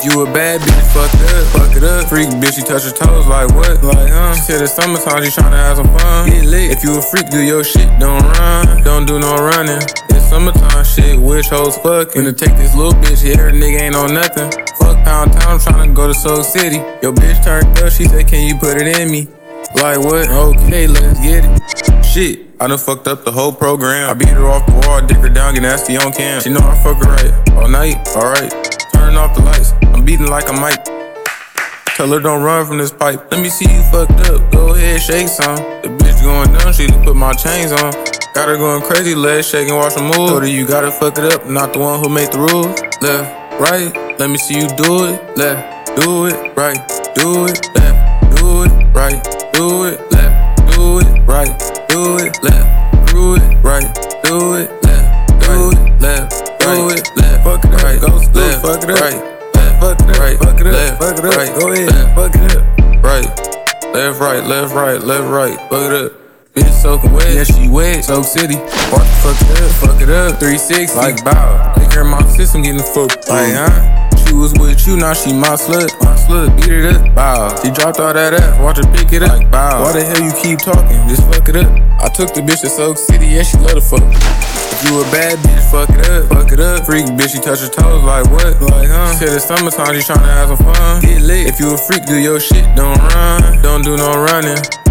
you a bad bitch, fuck it up. Freak bitch, she touch her toes like what? Like She said it's summertime, she tryna have some fun. Get lit. If you a freak, do your shit, don't run. Don't do no running. It's summertime shit, which hoes fucking. Finna take this little bitch, yeah, her nigga ain't on nothing. Fuck Pound Town, I'm tryna go to Soul City. Yo bitch turned up, she said, can you put it in me? Like what? Okay, let's get it. Shit, I done fucked up the whole program. I beat her off the wall, dick her down, get nasty on cam. She know I fuck her right, all night, alright. Turn off the lights, I'm beating like a mic. Tell her don't run from this pipe. Let me see you fucked up, go ahead, shake some. The bitch going down, she done put my chains on. Got her going crazy, legs shaking, watch her move. Told her you gotta fuck it up, not the one who made the rules. Left, right, let me see you do it. Left, do it, right, do it. Left, do it, right, do it. Left, do it, right, do it. Left, do it, right, do it. Left, do it, left, do it. Left, fuck it up, go left, fuck it up, right. Fuck it up, right, fuck it up, fuck it up, right, go ahead, fuck it up, right, left, right, left, right, left, right, fuck it up. Bitch soaking wet, yeah she wet, Soak City, fuck it up, 360, like bow. Take care of my system, getting fucked, like She was with you, now she my slut, beat it up, bow. She dropped all that ass, watch her pick it up, like bow. Why the hell you keep talking, just fuck it up. I took the bitch to Soak City, yeah she love to fuck. If you a bad bitch, fuck it up. Freak bitch, she touch her toes like what? Like She said it's summertime, she tryna have some fun. Get lit. If you a freak, do your shit, don't run. Don't do no running.